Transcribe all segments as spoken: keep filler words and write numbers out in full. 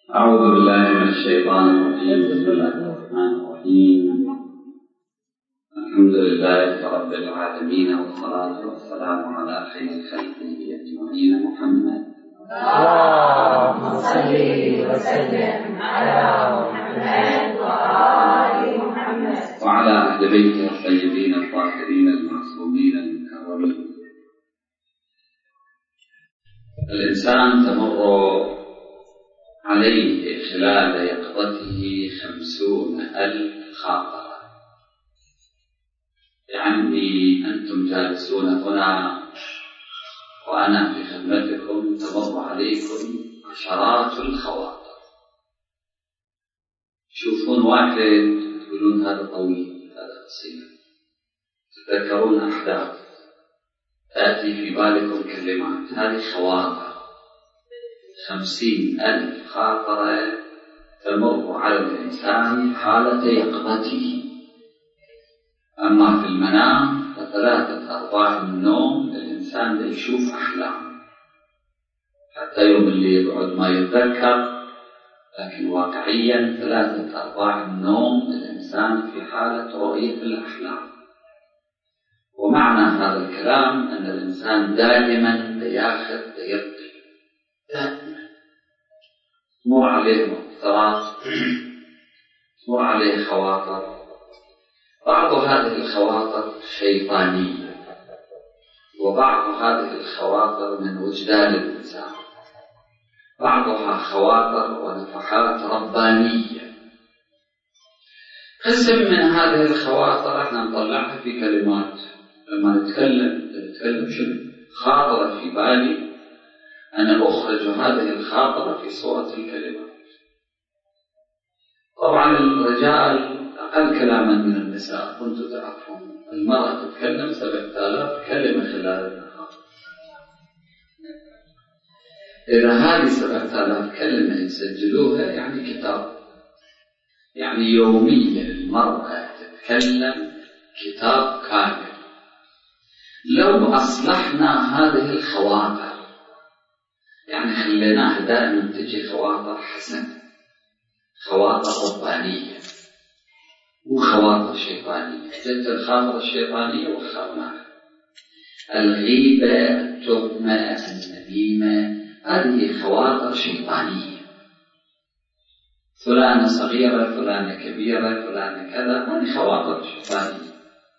أعوذ بالله من الشيطان الرجيم. بسم الله الرحمن الرحيم. الحمد لله رب العالمين، والصلاة والسلام على خير خلقه أجمعين محمد. اللهم صل وسلم على محمد وآل محمد وعلى أهل بيته الطيبين الطاهرين المعصومين المكرمين. الإنسان تمر عليه خلال يقظته خمسون ألف خاطرة. يعني أنتم جالسون هنا وأنا في خدمتكم تمر عليكم عشرات الخواطر. تشوفون واحد تقولون هذا طويل هذا قصير، تتذكرون أحداث، تأتي في بالكم كلمات، هذه خواطر. خمسين ألف خاطرة تمر على الإنسان حالة يقظته. أما في المنام فثلاثة أرباع من النوم الإنسان يشوف أحلام، حتى يوم اللي يقعد ما يتذكر، لكن واقعيا ثلاثة أرباع من النوم الإنسان في حالة رؤية الأحلام. ومعنى هذا الكلام أن الإنسان دائما يأخذ يبقي، دائما مر عليه مؤثرات، مر عليه خواطر. بعض هذه الخواطر شيطانية، وبعض هذه الخواطر من وجدان الإنسان، بعضها خواطر ونفحات ربانية. قسم من هذه الخواطر احنا نطلعها في كلمات. لما نتكلم نتكلم شنو؟ خاطرة في بالي، أنا أخرج هذه الخاطرة في صورة الكلمات. طبعا الرجال أقل كلاما من النساء، كنتم تعرفون المرأة تتكلم سبعة آلاف كلمة خلال النهار. إذا هذه سبعة آلاف كلمة يسجلوها يعني كتاب، يعني يوميا المرأة تتكلم كتاب كامل. لو أصلحنا هذه الخواطر، يعني خليناها دائما تجي خواطر حسنة، خواطر ربانية وخواطر شيطانية. جت الخاطر الشيطانية وخرناها، الغيبة، التهمة، النميمة، هذه خواطر شيطانية. فلانة صغيرة، فلانة كبيرة، فلانة كذا، هذه خواطر شيطانية.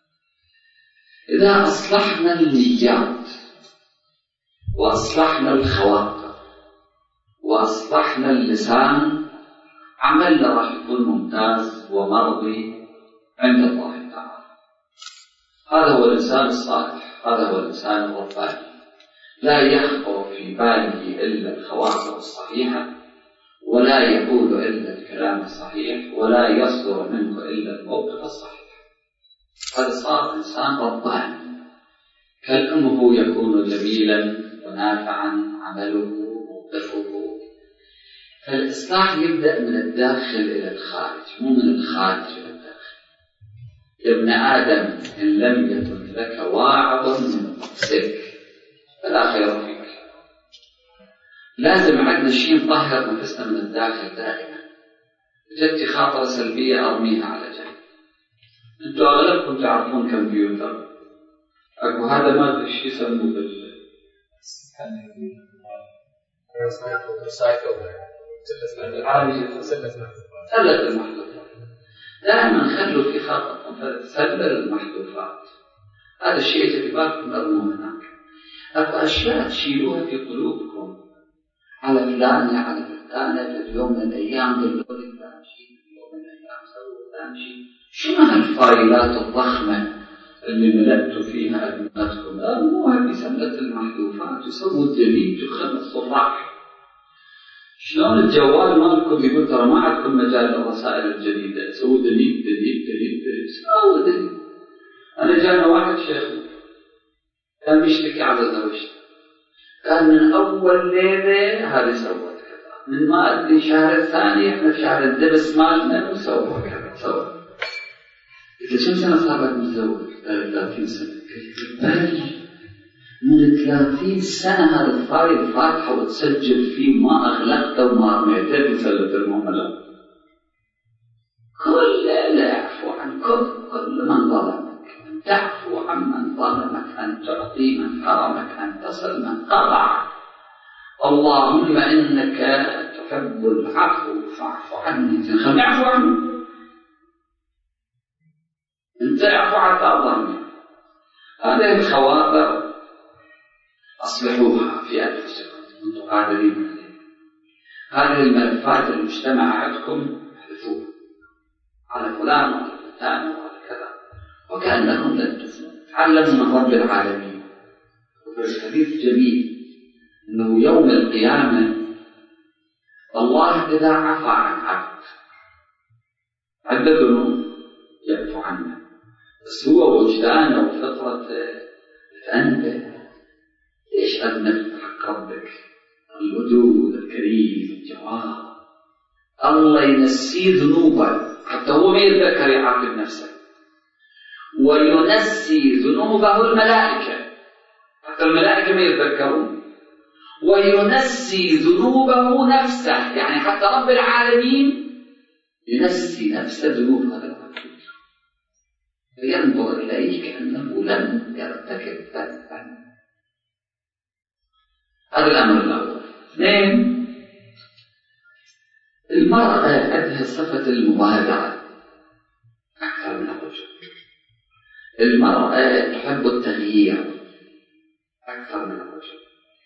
إذا أصلحنا النيات وأصلحنا الخواطر وأصلحنا اللسان، عملنا راح يكون ممتاز ومرضي عند الله تعالى. هذا هو الإنسان الصالح، هذا هو الإنسان الرباني. لا يخطر في باله إلا الخواطر الصحيحة، ولا يقول إلا الكلام الصحيح، ولا يصدر منه إلا الموقف الصحيح. هذا صار إنسان رباني. كلامه يكون جميلا ونافعا، عمله موقفه. فالإصلاح يبدأ من الداخل إلى الخارج، مو من الخارج إلى الداخل. يا ابن آدم إن لم يكن لك واعظ من نفسك فلا خير فيك. لازم عندنا شيء نطهر نفسنا من الداخل دائما. جت خاطرة سلبية أرميها على جنب. أنتوا أغلبكم تعرفون كمبيوتر، أكو هذا ما أدري شيء يسموه بال بالعربي سلة المحذوفات. دائما خلوا في خاطركم سلة المحذوفات. هذا الشيء اللي بالكم أرموه هناك. أكو أشياء تشيلوها في قلوبكم على فلانة على فلانة. في يوم من الأيام قالوا لي فلان شيء، في يوم من الأيام سووا فلان شيء. شنو هالفايلات الضخمة اللي ملأتوا فيها أدمغتكم؟ أرموها في سلة المحذوفات وسووا الدليت وخمس صفح. شلون الجوال مالكم يقول ترى ما عندكم مجال للرسائل الجديدة، سووا دليت دليت دليت دليت. سووا دليت. أنا جانا واحد شيخ كان بيشتكي على زوجته، كان من أول ليلة هذه سوت كذا، من ما أدري شهر الثاني إحنا في شهر الدبس مالنا وسووا كذا سووا. قلت له كم سنة صار لك متزوج؟ قال ثلاثين سنة. قلت له من ثلاثين سنة هذا الفايل فاتحة وتسجل فيه ما أغلقته وما رميته بسلة المهملة. كل لا يعفو عن كل كل من ظلمك، أن تعفو عن من ظلمك، أن تعطي من حرمك، أن تصل من قطعك. اللهم إنك تحب العفو فاعف عني. خلنا يعفو عنه. أنت اعفو عن ظلمك. هذه الخواطر أصلحوها في أنفسكم أنتم قادرين عليها. هذه الملفات المجتمع عندكم احذفوها على فلان وعلى فلان وعلى كذا وكأنكم لن تفلحوا. تعلموا من رب العالمين. وفي الحديث جميل أنه يوم القيامة الله إذا عفى عن عبد عند ذنوب يعفو عنه، بس هو وجدانه وفطرته تأنبه ليش أذنبت حق ربك الودود الكريم الجواد. الله ينسي ذنوبه حتى هو ما يتذكر يعاقب نفسه، وينسي ذنوبه الملائكة حتى الملائكة ما يتذكرون، وينسي ذنوبه نفسه، يعني حتى رب العالمين ينسي نفسه ذنوب هذا العبد فينظر إليه كأنه لم يرتكب ذنبا. هذا الأمر الأول. اثنين، المرأة عندها صفة المبادرة أكثر من الرجل. المرأة تحب التغيير أكثر من الرجل.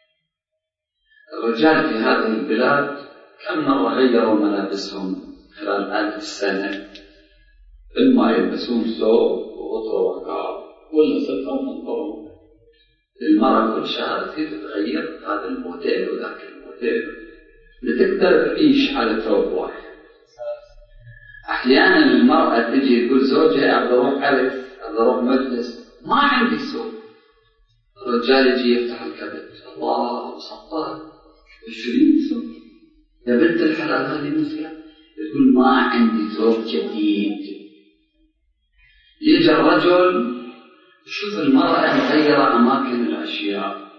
الرجال في هذه البلاد كم مرة غيروا ملابسهم خلال ألف سنة، إما يلبسون ثوب وغطرة وعقاب ولا ستر ومنطرون. المرأة كل شهر تتغير هذا الموديل وذاك الموديل لتقدر تعيش على ثوب واحد. أحيانا المرأة تجي تقول زوجها أبغى أروح عرس أبغى أروح مجلس ما عندي ثوب. الرجال يجي يفتح الكبت الله سطر عشرين ثوب يا بنت الحلال هذه مثلها، يقول ما عندي ثوب جديد. يجي الرجل يشوف المرأة مغيرة أماكن الأشياء،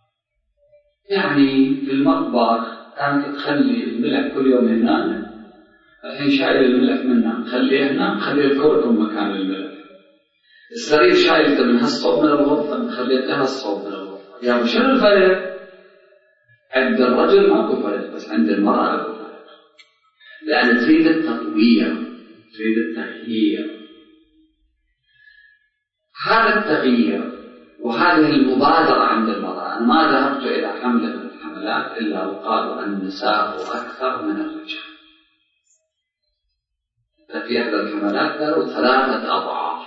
يعني في المطبخ كانت تخلي الملح كل يوم هنا، الحين شايل الملح منها نخليه هنا نخلي الكركم مكان الملح. السرير شايلته من هالصوب من الغرفة نخليه لها الصوب من الغرفة. يعني شنو الفرق؟ عند الرجل ماكو فرق، بس عند المرأة ماكو فرق، لأن تريد التطوير تريد التغيير. هذا التغيير وهذه المبادرة عند المرأة. أنا ما ذهبت إلى حملة من الحملات إلا وقالوا النساء أكثر من الرجال. ففي إحدى الحملات قالوا ثلاثة أضعاف.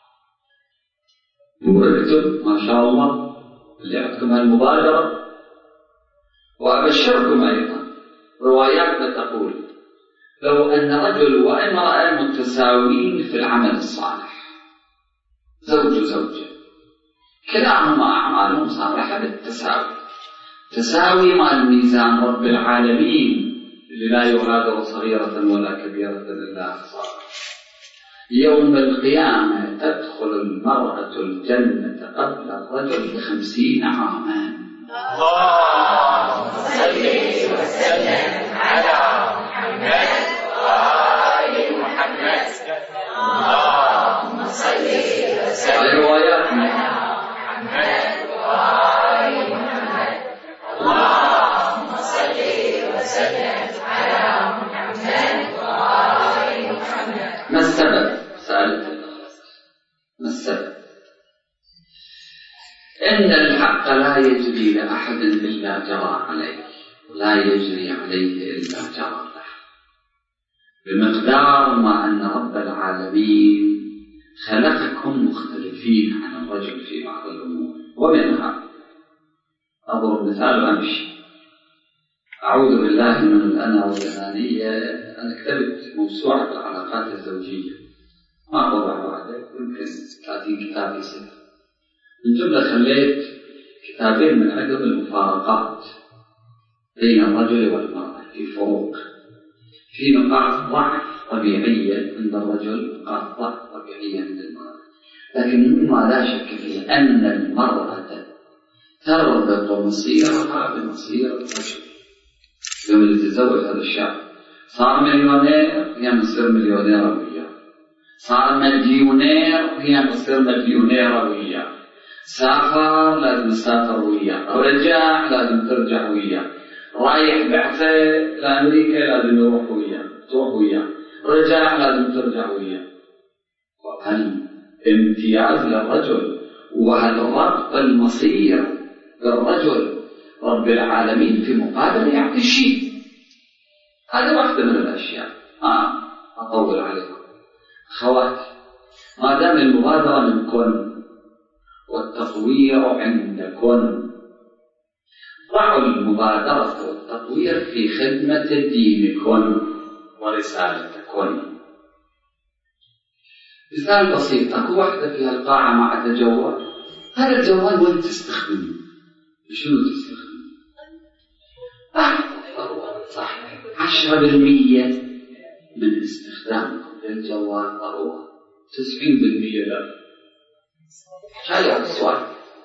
ورأيتم ما شاء الله اللي عندكم هالمبادرة. وأبشركم أيضا رواياتنا تقول لو أن رجل وامرأة متساويين في العمل الصالح، زوج وزوجة كلاهما أعمالهم صالحة بالتساوي، تساوي مع الميزان رب العالمين اللي لا يغادر صغيرة ولا كبيرة إلا أحصاها. يوم القيامة تدخل المرأة الجنة قبل الرجل بخمسين عاما. اللهم صل وسلم على محمد وآل محمد. اللهم صل وسلم رواياتنا على محمد وآل محمد. اللهم صل وسلم على محمد وآل محمد. ما السبب؟ سألت الأخت ما السبب؟ إن الحق لا يجري لأحد إلا جرى عليه، ولا يجري عليه إلا جرى له، بمقدار ما أن رب العالمين خلقكم مختلفين عن الرجل في بعض الأمور. ومنها أضرب مثال وأمشي. أعوذ بالله من الأنا والأنانية. أنا كتبت موسوعة العلاقات الزوجية ما طبع بعد يمكن ثلاثين كتاب يصير. الجملة خليت كتابين من عدد المفارقات بين الرجل والمرأة في فروق، في نقاط ضعف طبيعية عند الرجل، نقاط ضعف طبيعية عند المرأة. لكن مما لا شك فيه أن المرأة تربط مصيرها بمصير الرجل. يوم اللي تتزوج هذا الشاب صار مليونير، هي مصير مليونيرة وياه. صار مليونير، هي مصير مليونيرة وياه. سافر، لازم تسافر وياه. رجع، لازم ترجع وياه. رايح بعثة لأمريكا، لازم يروح وياه، تروح وياه. رجع، لازم ترجع وياه. وهل امتياز للرجل وهل ربط المصير للرجل رب العالمين في مقابل يعطي شيء. هذه واحدة من الأشياء. آه أطول عليكم أخواتي، ما دام المبادرة منكن والتطوير عندكن، ضعوا المبادرة والتطوير في خدمة دينكن ورسالتكن. مثال بسيط، أكو واحدة في القاعة مع جوال. هذا الجوال وين تستخدمه؟ بشنو تستخدمه؟ آه صح، عشرة بالمية من استخدامكم للجوال ضرورة، تسعين بالمية لا. هذا السؤال.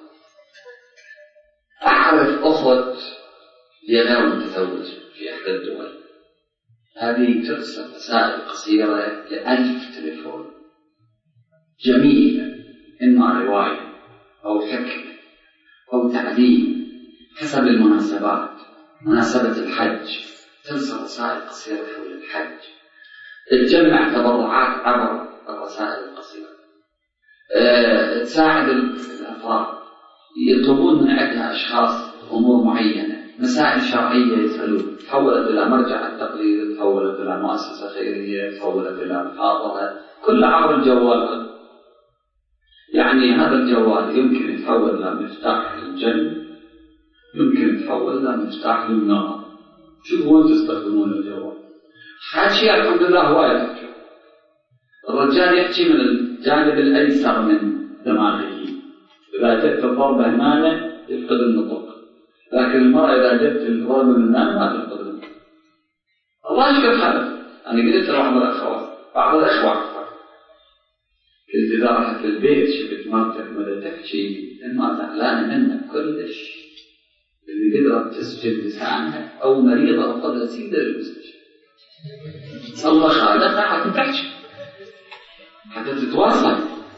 أعرف أخت غير متزوجة في إحدى الدول، هذه ترسل رسائل قصيرة لألف تليفون جميلة، إما رواية أو حكمة أو تعليم حسب المناسبات. مناسبة الحج ترسل رسائل قصيرة حول الحج، تجمع تبرعات عبر الرسائل القصيرة. أه، تساعد الأفراد، يطلبون من عندها أشخاص أمور معينة، مسائل شرعية يسألون، تحولت إلى مرجع التقليد، تحولت إلى مؤسسة خيرية، تحولت إلى محاضرة، كل عبر الجوال. يعني هذا الجوال يمكن يتحول إلى مفتاح للجنة، يمكن يتحول إلى مفتاح للنار. شوفوا وين تستخدمون الجوال. حاشية الحمد لله هواية. الرجال يحكي من الجانب الأيسر من دماغه، إذا جدت الضربة هنا يفقد النطق، لكن المرأة إذا جدت الضربة من هنا ما تفقد النطق. الله يشكر حالك. أنا قلت لبعض الأخوات، بعض الأخوة أكثر، قلت إذا رحت البيت شفت مرتك مدى تحكي إنما زعلانة منك كلش، اللي قدرت تسجل لسانها أو مريضة وقدرت تسيب المستشفى. الله خالقها حتى تحكي، حتى تتواصل.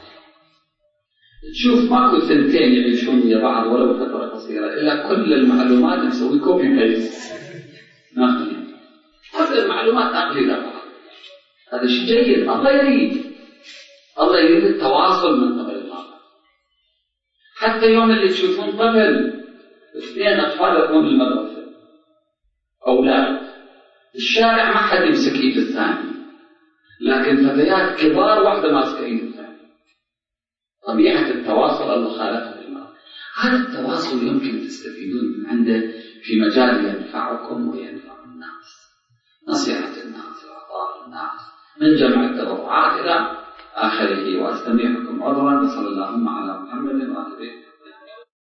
تشوف ماكو سنتين يعيشون ويا بعض ولو فترة قصيرة إلا كل المعلومات نسوي كوبي بيست، ناخذ كل المعلومات ناخذ إلى بعض. هذا شيء جيد. الله يريد الله يريد التواصل من قبل المرأة. حتى يوم اللي تشوفون طفل اثنين أطفال يروحون المدرسة، أولاد الشارع ما حد يمسك إيد الثاني، لكن فتيات كبار واحدة ماسكة إيد الثاني. طبيعة التواصل الله خالقها بالمرأة. هذا التواصل يمكن تستفيدون من عنده في مجال ينفعكم وينفع الناس، نصيحة الناس وعطاء الناس، من جمع التبرعات إلى آخره. وأستميحكم عذرا، وصلى اللهم على محمد وآله.